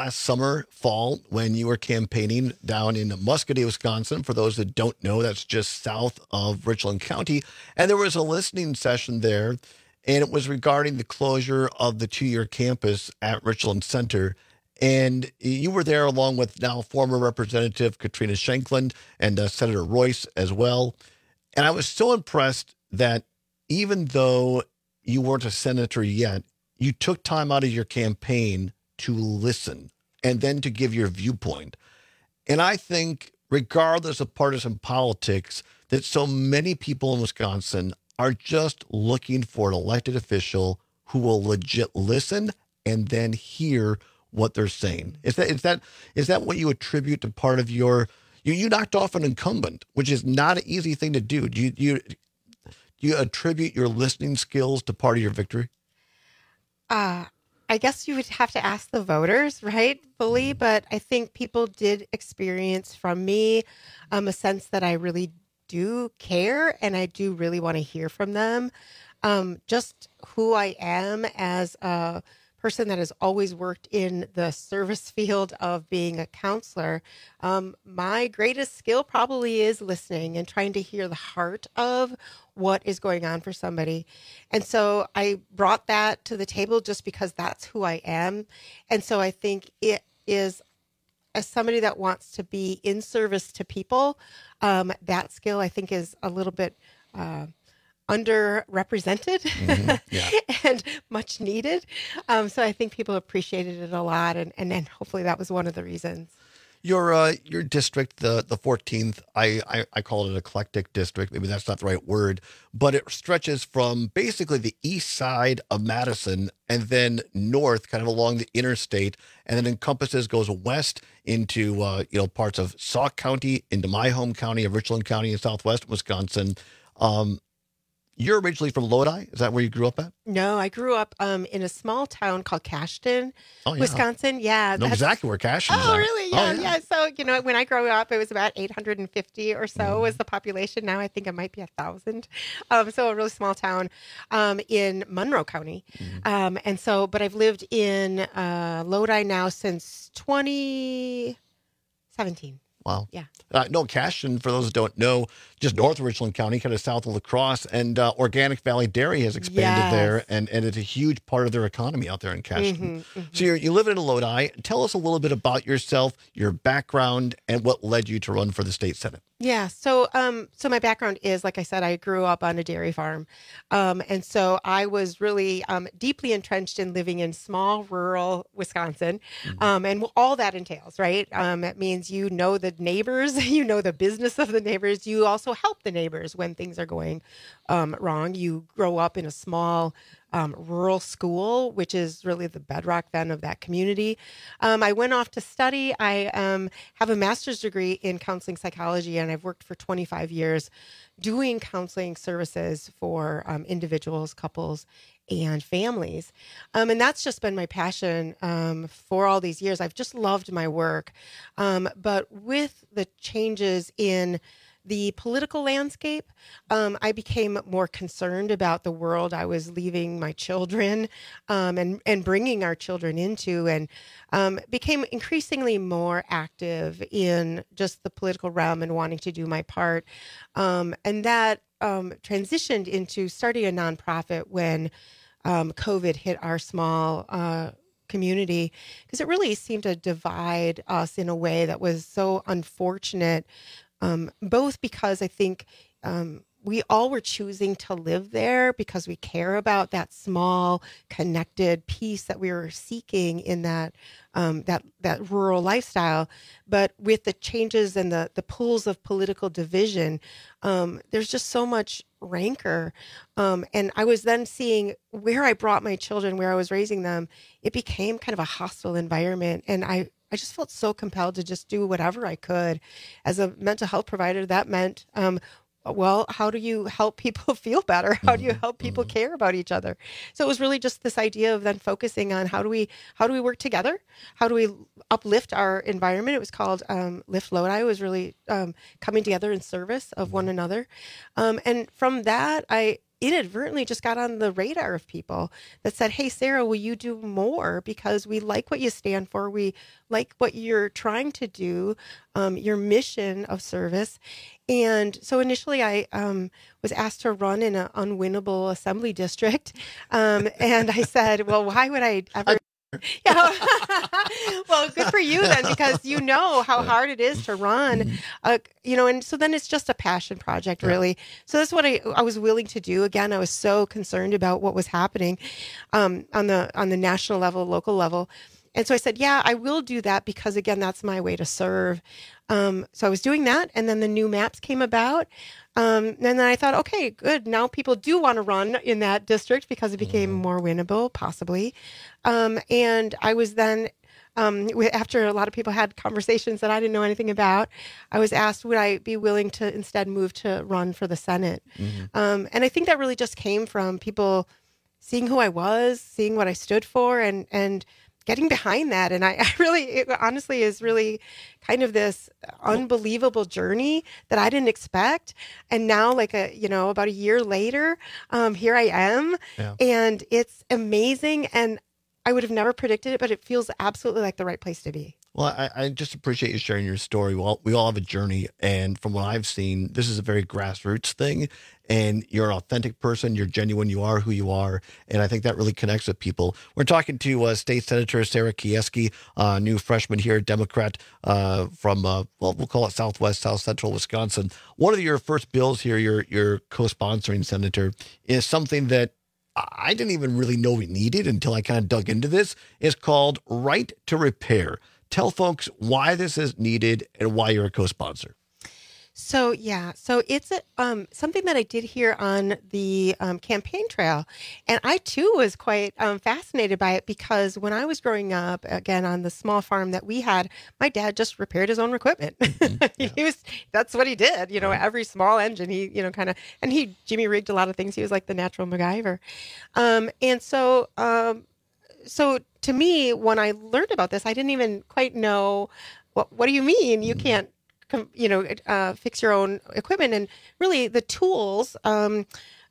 fall, when you were campaigning down in Muscatine, Wisconsin. For those that don't know, that's just south of Richland County. And there was a listening session there, and it was regarding the closure of the 2-year campus at Richland Center. And you were there along with now former Representative Katrina Shankland and Senator Royce as well. And I was so impressed that even though you weren't a senator yet, you took time out of your campaign to listen and then to give your viewpoint. And I think, regardless of partisan politics, that so many people in Wisconsin are just looking for an elected official who will legit listen and then hear what they're saying. Is that what you attribute to part of your? You knocked off an incumbent, which is not an easy thing to do. Do you attribute your listening skills to part of your victory? I guess you would have to ask the voters, right, fully. But I think people did experience from me a sense that I really do care and I do really want to hear from them. Just who I am as a person that has always worked in the service field of being a counselor. My greatest skill probably is listening and trying to hear the heart of what is going on for somebody. And so I brought that to the table just because that's who I am. And so I think it is, as somebody that wants to be in service to people, that skill I think is a little bit underrepresented and much needed. So I think people appreciated it a lot. And then hopefully that was one of the reasons. Your district, the 14th, I call it an eclectic district. Maybe that's not the right word, but it stretches from basically the east side of Madison and then north, kind of along the interstate, and then encompasses, goes west into parts of Sauk County, into my home county of Richland County in southwest Wisconsin. You're originally from Lodi. Is that where you grew up at? No, I grew up in a small town called Cashton, Wisconsin. Yeah. I know exactly where Cashton is. Oh, really? Yeah, yeah. So, when I grew up, it was about 850 or so was the population. Now I think it might be 1,000. So a really small town in Monroe County. But I've lived in Lodi now since 2017. Wow. Yeah. No, Cashton, for those that don't know, just north of Richland County, kind of south of La Crosse, and Organic Valley Dairy has expanded there, and it's a huge part of their economy out there in Cashton. So you live in Lodi. Tell us a little bit about yourself, your background, and what led you to run for the state senate. Yeah. So my background is, like I said, I grew up on a dairy farm. And so I was really deeply entrenched in living in small rural Wisconsin. And all that entails, right? It means you know the neighbors, you know the business of the neighbors. You also help the neighbors when things are going wrong. You grow up in a small rural school, which is really the bedrock then of that community. I went off to study. I have a master's degree in counseling psychology, and I've worked for 25 years doing counseling services for individuals, couples, and families. And that's just been my passion for all these years. I've just loved my work. But with the changes in the political landscape, I became more concerned about the world I was leaving my children and bringing our children into, and became increasingly more active in just the political realm and wanting to do my part. And that transitioned into starting a nonprofit when COVID hit our small community, because it really seemed to divide us in a way that was so unfortunate, both because I think we all were choosing to live there because we care about that small connected piece that we were seeking in that rural lifestyle. But with the changes and the pools of political division, there's just so much rancor. And I was then seeing where I brought my children, where I was raising them, it became kind of a hostile environment. And I just felt so compelled to just do whatever I could. As a mental health provider, that meant, well, how do you help people feel better? How do you help people care about each other? So it was really just this idea of then focusing on how do we work together? How do we uplift our environment? It was called Lift Lodi. It was really coming together in service of one another. And from that, I inadvertently just got on the radar of people that said, hey, Sarah, will you do more? Because we like what you stand for. We like what you're trying to do, your mission of service. And so initially I was asked to run in an unwinnable assembly district. And I said, well, why would I ever... Yeah. Well, good for you then, because you know how hard it is to run, and so then it's just a passion project, really. So that's what I was willing to do. Again, I was so concerned about what was happening on the national level, local level. And so I said, yeah, I will do that because, again, that's my way to serve. So I was doing that. And then the new maps came about. And then I thought, okay, good. Now people do want to run in that district because it became more winnable, possibly. And I was then, after a lot of people had conversations that I didn't know anything about, I was asked, would I be willing to instead move to run for the Senate? And I think that really just came from people seeing who I was, seeing what I stood for, and getting behind that. And I really, it honestly is really kind of this unbelievable journey that I didn't expect. And now, like about a year later, here I am, and it's amazing. And I would have never predicted it, but it feels absolutely like the right place to be. Well, I just appreciate you sharing your story. We all have a journey. And from what I've seen, this is a very grassroots thing. And you're an authentic person. You're genuine. You are who you are. And I think that really connects with people. We're talking to State Senator Sarah Kieski, new freshman here, Democrat from, we'll call it Southwest, South Central Wisconsin. One of your first bills here, you're co-sponsoring, Senator, is something that I didn't even really know we needed until I kind of dug into this. It's called Right to Repair. Tell folks why this is needed and why you're a co-sponsor. So it's something that I did here on the campaign trail. And I, too, was quite fascinated by it because when I was growing up, again, on the small farm that we had, my dad just repaired his own equipment. That's what he did. Every small engine, he, and he Jimmy rigged a lot of things. He was like the natural MacGyver. And so to me, when I learned about this, I didn't even quite know, what do you mean you can't fix your own equipment? And really the tools and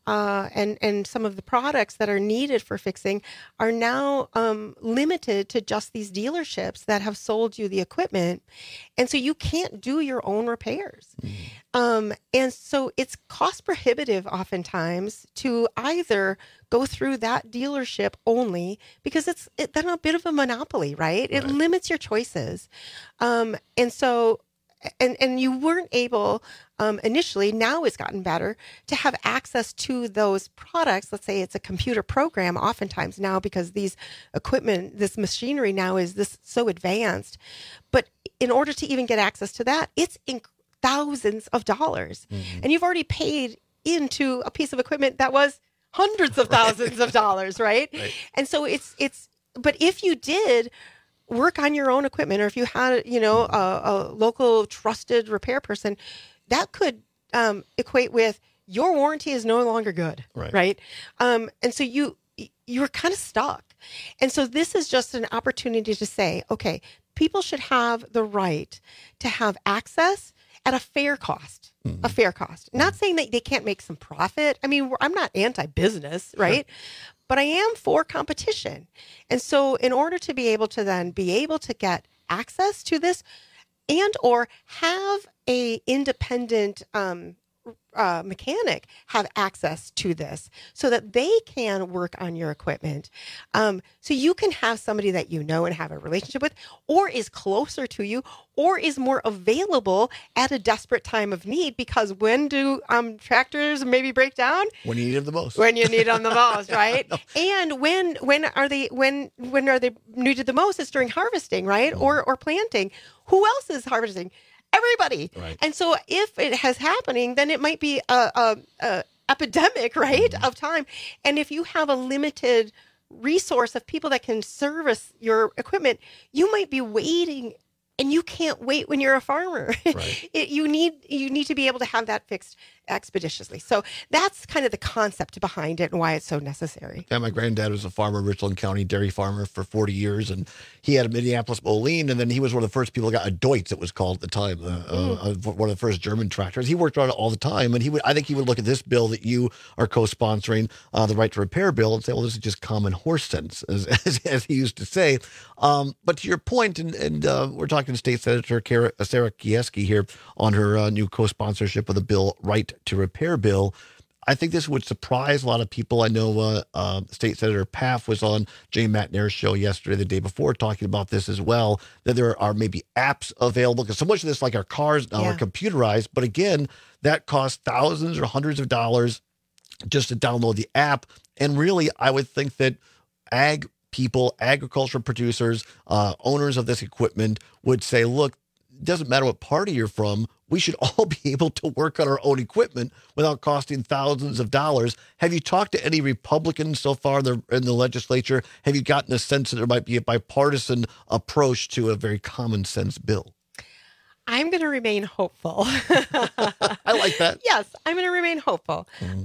some of the products that are needed for fixing are now limited to just these dealerships that have sold you the equipment. And so you can't do your own repairs. And so it's cost prohibitive oftentimes to either go through that dealership only because it's then a bit of a monopoly, right? It limits your choices. And so And you weren't able initially, now it's gotten better, to have access to those products. Let's say it's a computer program oftentimes now because these equipment, this machinery now is so advanced. But in order to even get access to that, it's in thousands of dollars. And you've already paid into a piece of equipment that was hundreds of thousands of dollars, right? And so but if you did work on your own equipment, or if you had, a local trusted repair person, that could equate with your warranty is no longer good, right? And so you were kind of stuck. And so this is just an opportunity to say, okay, people should have the right to have access at a fair cost. a fair cost. Not saying that they can't make some profit. I mean, I'm not anti-business, right? But I am for competition. And so in order to be able to then be able to get access to this and or have a independent mechanic have access to this so that they can work on your equipment. So you can have somebody that you know and have a relationship with, or is closer to you, or is more available at a desperate time of need. Because when do tractors maybe break down? When you need them the most. When you need them the most, right? No. And when are they needed the most? It's during harvesting, right? Or planting. Who else is harvesting? Everybody. Right. And so if it has happening, then it might be a epidemic, right, of time. And if you have a limited resource of people that can service your equipment, you might be waiting, and you can't wait when you're a farmer. Right. You need to be able to have that fixed expeditiously. So that's kind of the concept behind it and why it's so necessary. Yeah, my granddad was a farmer, Richland County dairy farmer for 40 years, and he had a Minneapolis Moline, and then he was one of the first people who got a Deutz, it was called at the time, one of the first German tractors. He worked on it all the time, and I think he would look at this bill that you are co-sponsoring, the right to repair bill, and say, well, this is just common horse sense, as he used to say. But to your point, and we're talking to State Senator Sarah Kieski here on her new co-sponsorship of the bill, Right to Repair bill. I think this would surprise a lot of people. I know State Senator Paff was on Jay McNair's show yesterday, the day before, talking about this as well, that there are maybe apps available, because so much of this, like our cars now, are computerized. But again, that costs thousands or hundreds of dollars just to download the app. And really, I would think that agricultural producers, owners of this equipment would say, look, it doesn't matter what party you're from. We should all be able to work on our own equipment without costing thousands of dollars. Have you talked to any Republicans so far in the legislature? Have you gotten a sense that there might be a bipartisan approach to a very common sense bill? I'm going to remain hopeful. I like that. Yes, I'm going to remain hopeful.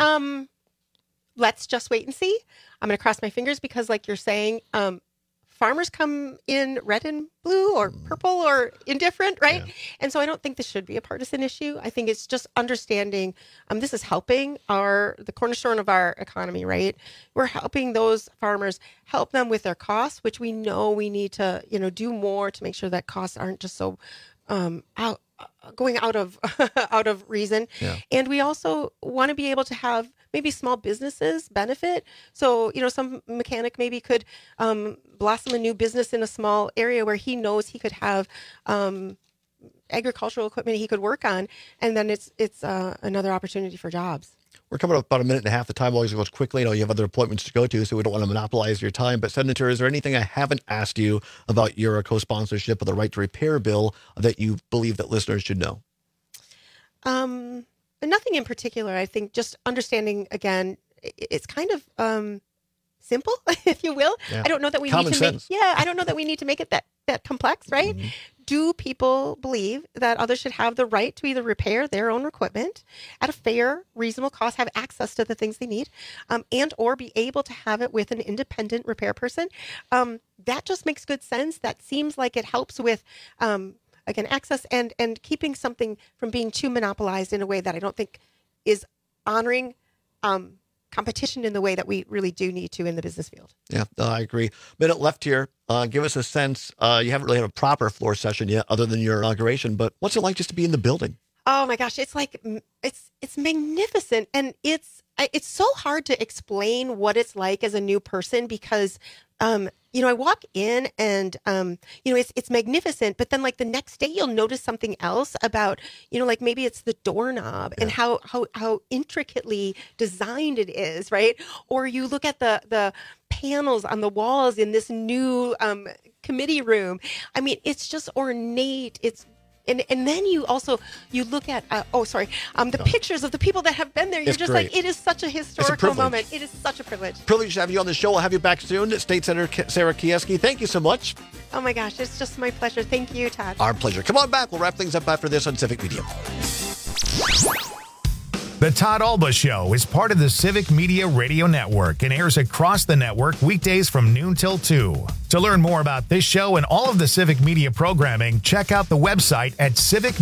Let's just wait and see. I'm going to cross my fingers because, like you're saying, farmers come in red and blue or purple or indifferent, right? Yeah. And so I don't think this should be a partisan issue. I think it's just understanding this is helping the cornerstone of our economy, right? We're helping those farmers, help them with their costs, which we know we need to, do more to make sure that costs aren't just so going out of reason. Yeah. And we also want to be able to have maybe small businesses benefit. So, some mechanic maybe could blossom a new business in a small area where he knows he could have agricultural equipment he could work on. And then it's another opportunity for jobs. We're coming up about a minute and a half. The time always goes quickly. You have other appointments to go to, so we don't want to monopolize your time. But, Senator, is there anything I haven't asked you about your co-sponsorship of the Right to Repair bill that you believe that listeners should know? Nothing in particular. I think just understanding, again, it's kind of simple, if you will. Yeah. I don't know that we need to I don't know that we need to make it that complex, right? Mm-hmm. Do people believe that others should have the right to either repair their own equipment at a fair, reasonable cost, have access to the things they need, and or be able to have it with an independent repair person? That just makes good sense. That seems like it helps with, again, access and keeping something from being too monopolized in a way that I don't think is honoring competition in the way that we really do need to in the business field. Yeah, I agree. Minute left here. Give us a sense. You haven't really had a proper floor session yet other than your inauguration, but what's it like just to be in the building? Oh my gosh, it's like, it's magnificent. And it's so hard to explain what it's like as a new person because, I walk in and, it's magnificent, but then like the next day you'll notice something else about, like maybe it's the doorknob and how intricately designed it is, right? Or you look at the panels on the walls in this new committee room. I mean, it's just ornate. And then you look at the pictures of the people that have been there. You're just great. Like, it is such a historical moment. It is such a privilege. Privilege to have you on the show. We'll have you back soon. State Senator Sarah Kieski, thank you so much. Oh my gosh, it's just my pleasure. Thank you, Todd. Our pleasure. Come on back. We'll wrap things up after this on Civic Media. The Todd Alba Show is part of the Civic Media Radio Network and airs across the network weekdays from noon till 2. To learn more about this show and all of the Civic Media programming, check out the website at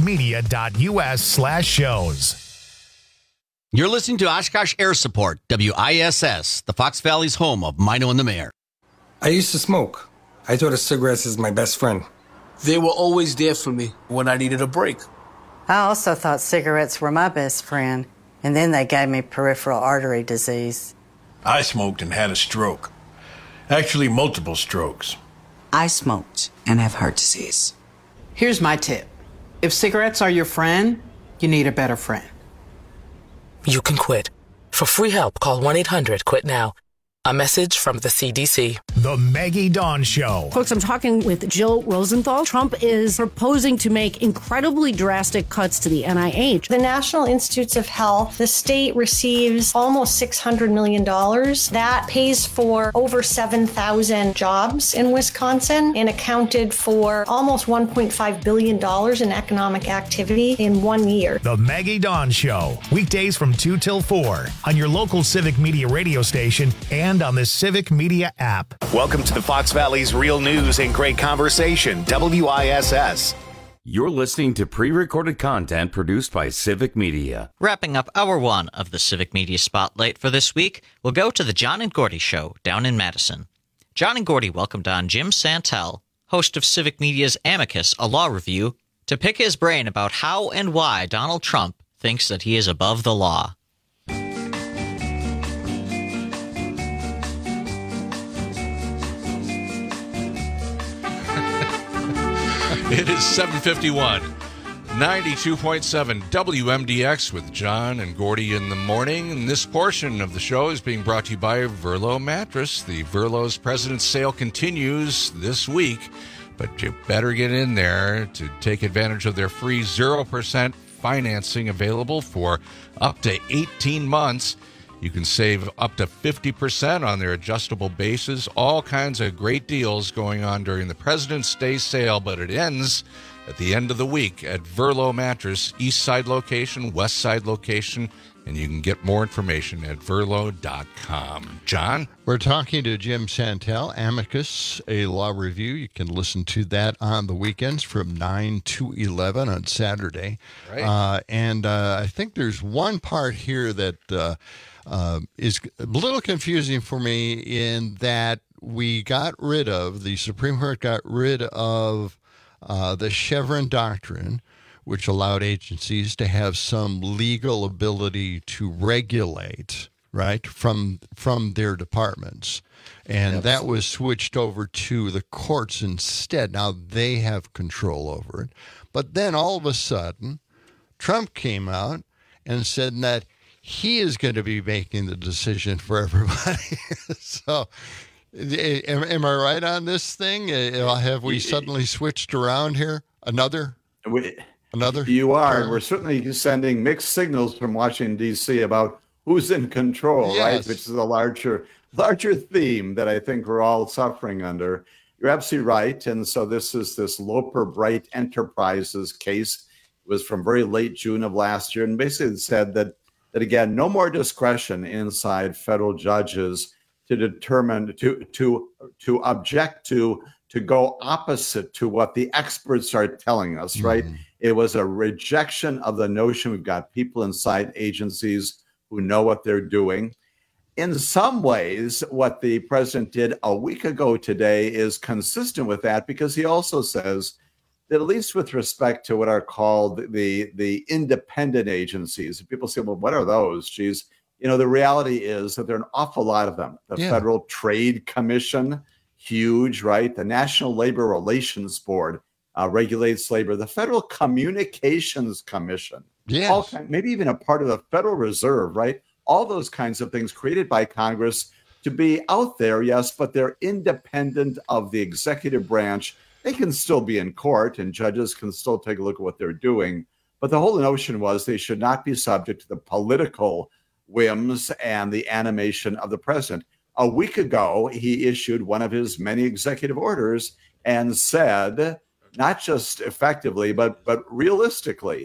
civicmedia.us/shows. You're listening to Oshkosh Air Support, WISS, the Fox Valley's home of Mino and the Mayor. I used to smoke. I thought of cigarettes as my best friend. They were always there for me when I needed a break. I also thought cigarettes were my best friend, and then they gave me peripheral artery disease. I smoked and had a stroke. Actually, multiple strokes. I smoked and have heart disease. Here's my tip. If cigarettes are your friend, you need a better friend. You can quit. For free help, call 1-800-QUIT-NOW. A message from the CDC. The Maggie Dawn Show. Folks, I'm talking with Jill Rosenthal. Trump is proposing to make incredibly drastic cuts to the NIH. The National Institutes of Health, the state receives almost $600 million. That pays for over 7,000 jobs in Wisconsin and accounted for almost $1.5 billion in economic activity in 1 year. The Maggie Dawn Show. Weekdays from 2 till 4 on your local Civic Media radio station and on the Civic Media app. Welcome to the Fox Valley's real news and great conversation, WISS. You're listening to pre-recorded content produced by Civic Media. Wrapping up hour one of the Civic Media Spotlight for this week, we'll go to the John and Gordy Show down in Madison. John and Gordy welcomed on Jim Santel, host of Civic Media's Amicus, a law review, to pick his brain about how and why Donald Trump thinks that he is above the law. It is 7:51, 92.7 WMDX with John and Gordy in the morning. And this portion of the show is being brought to you by Verlo Mattress. The Verlo's President's Sale continues this week, but you better get in there to take advantage of their free 0% financing available for up to 18 months. You can save up to 50% on their adjustable bases. All kinds of great deals going on during the President's Day sale, but it ends at the end of the week at Verlo Mattress, East Side location, West Side location, and you can get more information at verlo.com. John? We're talking to Jim Santel, Amicus, a law review. You can listen to that on the weekends from 9 to 11 on Saturday. Right. And I think there's one part here that is a little confusing for me in that the Supreme Court got rid of the Chevron doctrine, which allowed agencies to have some legal ability to regulate, right, from their departments. And that was switched over to the courts instead. Now they have control over it. But then all of a sudden, Trump came out and said that he is going to be making the decision for everybody. So am I right on this thing? Have we suddenly switched around here? Another? You are. We're certainly sending mixed signals from Washington, D.C. about who's in control, right? Which is a larger theme that I think we're all suffering under. You're absolutely right. And so this is this Loper Bright Enterprises case. It was from very late June of last year. And basically it said that again, no more discretion inside federal judges to determine, to object to go opposite to what the experts are telling us, right? It was a rejection of the notion we've got people inside agencies who know what they're doing. In some ways, what the president did a week ago today is consistent with that, because he also says that at least with respect to what are called the independent agencies, people say, well, what are those? Geez, the reality is that there are an awful lot of them. The Federal Trade Commission, huge, right? The National Labor Relations Board regulates labor. The Federal Communications Commission, maybe even a part of the Federal Reserve, right? All those kinds of things created by Congress to be out there, yes, but they're independent of the executive branch. They can still be in court and judges can still take a look at what they're doing. But the whole notion was they should not be subject to the political whims and the animation of the president. A week ago, he issued one of his many executive orders and said, not just effectively, but realistically,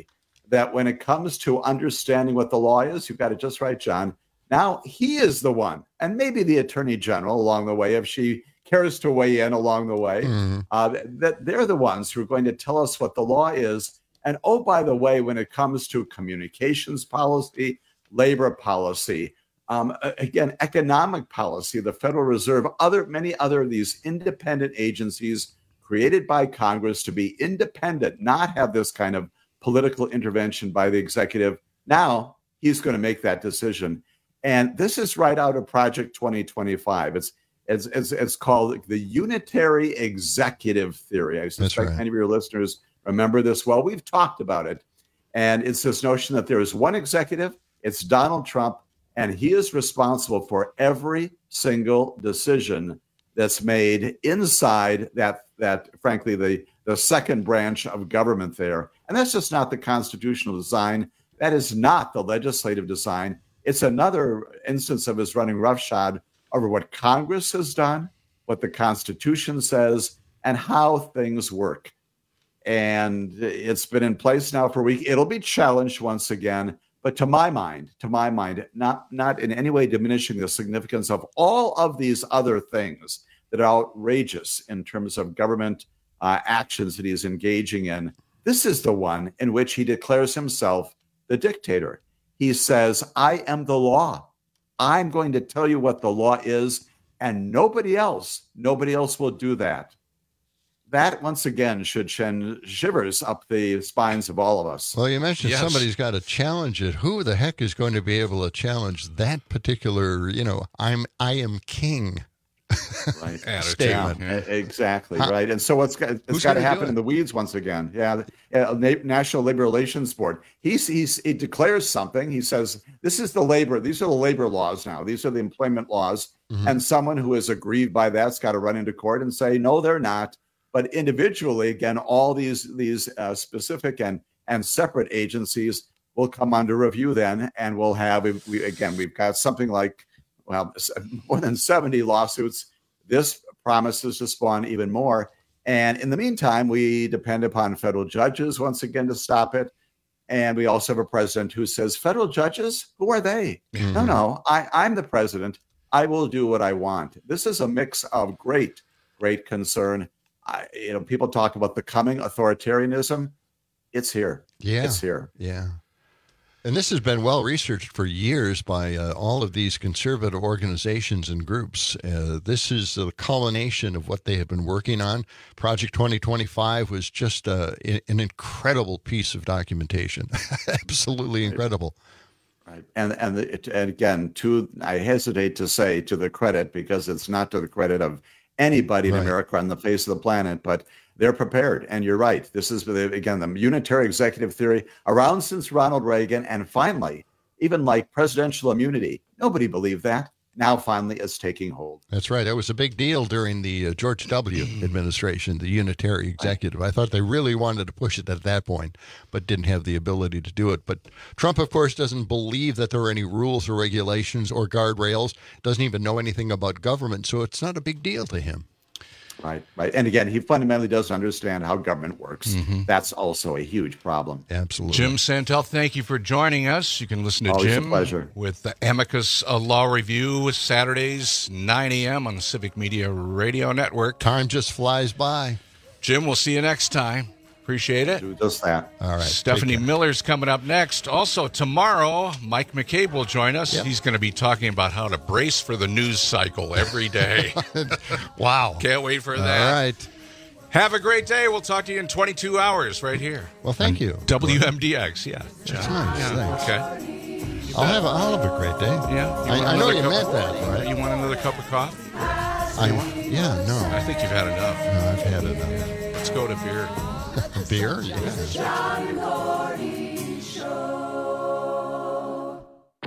that when it comes to understanding what the law is, you've got it just right, John. Now he is the one, and maybe the attorney general along the way, if she cares to weigh in along the way, that they're the ones who are going to tell us what the law is. And oh, by the way, when it comes to communications policy, labor policy, again, economic policy, the Federal Reserve, many other of these independent agencies created by Congress to be independent, not have this kind of political intervention by the executive. Now he's going to make that decision. And this is right out of Project 2025. It's called the unitary executive theory. I suspect many of your listeners remember this well. We've talked about it. And it's this notion that there is one executive, it's Donald Trump, and he is responsible for every single decision that's made inside that frankly, the second branch of government there. And that's just not the constitutional design. That is not the legislative design. It's another instance of his running roughshod over what Congress has done, what the Constitution says, and how things work. And it's been in place now for a week. It'll be challenged once again. But to my mind, not in any way diminishing the significance of all of these other things that are outrageous in terms of government actions that he's engaging in. This is the one in which he declares himself the dictator. He says, I am the law. I'm going to tell you what the law is, and nobody else will do that. That, once again, should send shivers up the spines of all of us. Well, you mentioned somebody's got to challenge it. Who the heck is going to be able to challenge that particular, I am king right statement? Yeah, exactly, right. And so it's got to happen in the weeds once again. Yeah, National Labor Relations Board. He declares something. He says, these are the labor laws now. These are the employment laws. Mm-hmm. And someone who is aggrieved by that's got to run into court and say, no, they're not. But individually, again, all these specific and separate agencies will come under review then, and we'll have, we've got something like, more than 70 lawsuits. This promises to spawn even more. And in the meantime, we depend upon federal judges once again to stop it. And we also have a president who says, federal judges, who are they? Mm-hmm. No, I'm the president. I will do what I want. This is a mix of great concern. People talk about the coming authoritarianism. It's here. Yeah. It's here. Yeah. And this has been well researched for years by all of these conservative organizations and groups. This is the culmination of what they have been working on. Project 2025 was just an incredible piece of documentation. Absolutely incredible. Right. And again, I hesitate to say to the credit, because it's not to the credit of anybody in America on the face of the planet, but they're prepared. And you're right. This is, again, the unitary executive theory around since Ronald Reagan. And finally, even like presidential immunity, nobody believed that. Now, finally, it's taking hold. That's right. That was a big deal during the George W. administration, the unitary executive. I thought they really wanted to push it at that point, but didn't have the ability to do it. But Trump, of course, doesn't believe that there are any rules or regulations or guardrails, doesn't even know anything about government, so it's not a big deal to him. Right. And again, he fundamentally doesn't understand how government works. Mm-hmm. That's also a huge problem. Absolutely. Jim Santel, thank you for joining us. You can listen to Always Jim a pleasure. With the Amicus Law Review Saturdays, 9 a.m. on the Civic Media Radio Network. Time just flies by. Jim, we'll see you next time. Appreciate it. Do just that. All right. Stephanie Miller's coming up next. Also, tomorrow, Mike McCabe will join us. Yep. He's going to be talking about how to brace for the news cycle every day. Wow. Can't wait for that. All right. Have a great day. We'll talk to you in 22 hours right here. Well, thank you. WMDX, yeah. That's nice. Yeah. Okay. I'll have a great day. Yeah. I know you meant that, right? You want another cup of coffee? No. I think you've had enough. No, I've had enough. Let's go to beer. Beer? Yeah. John Gordy Show.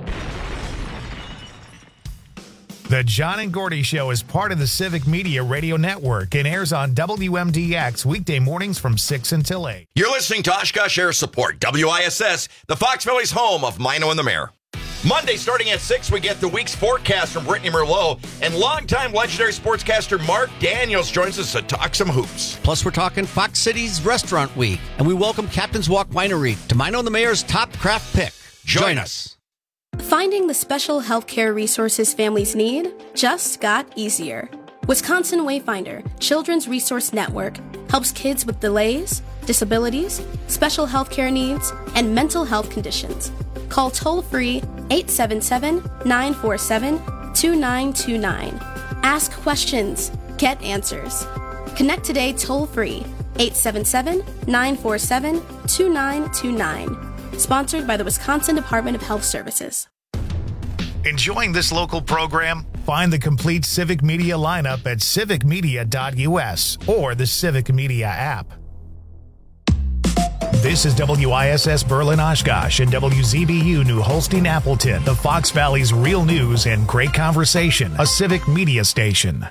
The John and Gordy Show is part of the Civic Media Radio Network and airs on WMDX weekday mornings from 6 until 8. You're listening to Oshkosh Air Support, WISS, the Fox Valley's home of Mino and the Mayor. Monday, starting at 6, we get the week's forecast from Brittany Merlot, and longtime legendary sportscaster Mark Daniels joins us to talk some hoops. Plus, we're talking Fox Cities Restaurant Week, and we welcome Captain's Walk Winery to Mino the Mayor's top craft pick. Join us. Finding the special healthcare resources families need just got easier. Wisconsin Wayfinder Children's Resource Network helps kids with delays, disabilities, special healthcare needs, and mental health conditions. Call toll-free 877-947-2929. Ask questions. Get answers. Connect today toll-free 877-947-2929. Sponsored by the Wisconsin Department of Health Services. Enjoying this local program? Find the complete Civic Media lineup at civicmedia.us or the Civic Media app. This is WISS Berlin Oshkosh and WZBU New Holstein Appleton, the Fox Valley's real news and great conversation, a Civic Media station.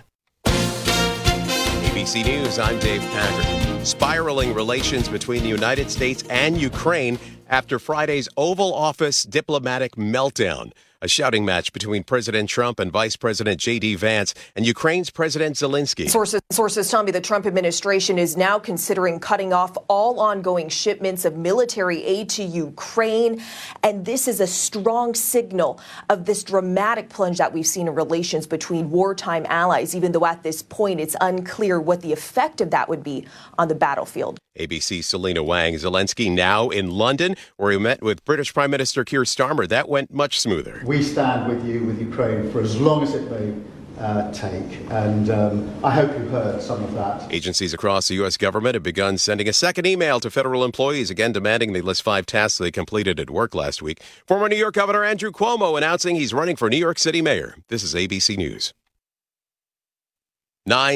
ABC News, I'm Dave Packard. Spiraling relations between the United States and Ukraine after Friday's Oval Office diplomatic meltdown. A shouting match between President Trump and Vice President J.D. Vance and Ukraine's President Zelensky. Sources tell me the Trump administration is now considering cutting off all ongoing shipments of military aid to Ukraine. And this is a strong signal of this dramatic plunge that we've seen in relations between wartime allies, even though at this point it's unclear what the effect of that would be on the battlefield. ABC's Selena Wang. Zelensky now in London, where he met with British Prime Minister Keir Starmer. That went much smoother. We stand with you, with Ukraine, for as long as it may take. And I hope you heard some of that. Agencies across the U.S. government have begun sending a second email to federal employees, again demanding they list 5 tasks they completed at work last week. Former New York Governor Andrew Cuomo announcing he's running for New York City mayor. This is ABC News. 9